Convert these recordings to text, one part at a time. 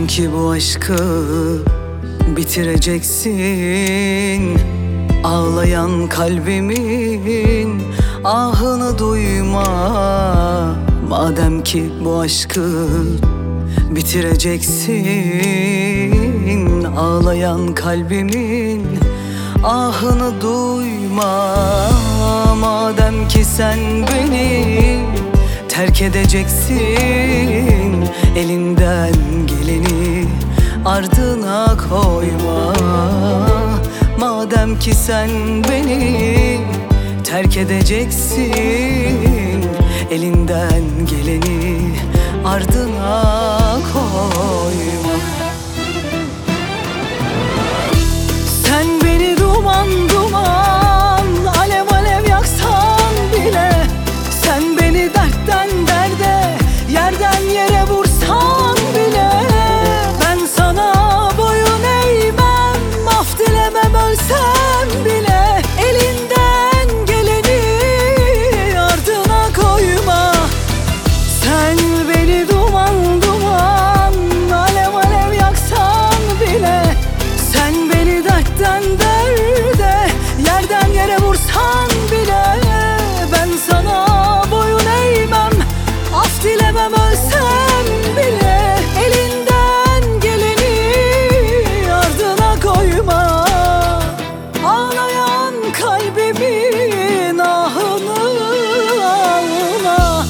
ki bu aşkı bitireceksin. Ağlayan kalbimin ahını duyma. Madem ki bu aşkı bitireceksin, ağlayan kalbimin ahını duyma. Madem ki sen beni terk edeceksin, elinden geleni ardına koyma. Madem ki sen beni terk edeceksin, elinden geleni ardına koyma. Sen beni duman duman, alev alev yaksan bile, sen beni dertten derde, yerden yere vursan bile, ben sana boyun eğmem, af dilemem, ölsem bile, elinden geleni ardına koyma. Sen beni duman duman, alev alev yaksan bile, sen beni dertten derde, yerden yere vursan bile, ben sana boyun eğmem, af dilemem, ölsem bile, elinden geleni ardına koyma. Ağlayan kalbimin ahını alma.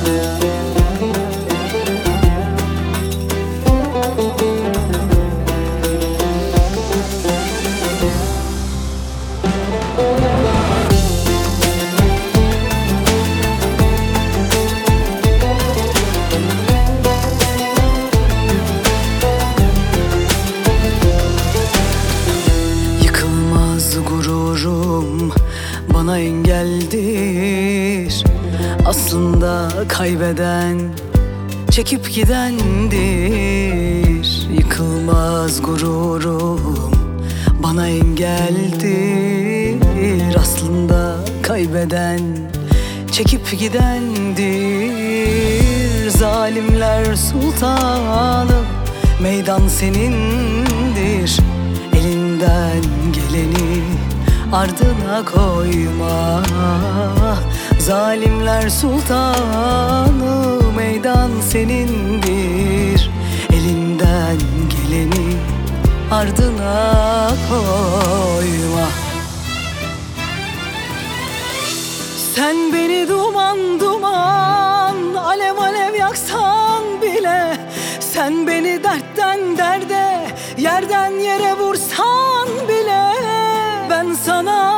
Yıkılmaz gururum bana engeldir. Aslında kaybeden çekip gidendir. Yıkılmaz gururum bana engeldir. Aslında kaybeden çekip gidendir. Zalimler sultanı, meydan senindir. Elinden geleni ardına koyma. Zalimler sultanı, meydan senindir. Elinden geleni ardına koyma. Sen beni duman duman, alev alev yaksan bile, sen beni dertten derde, yerden yere vursan bile, ben sana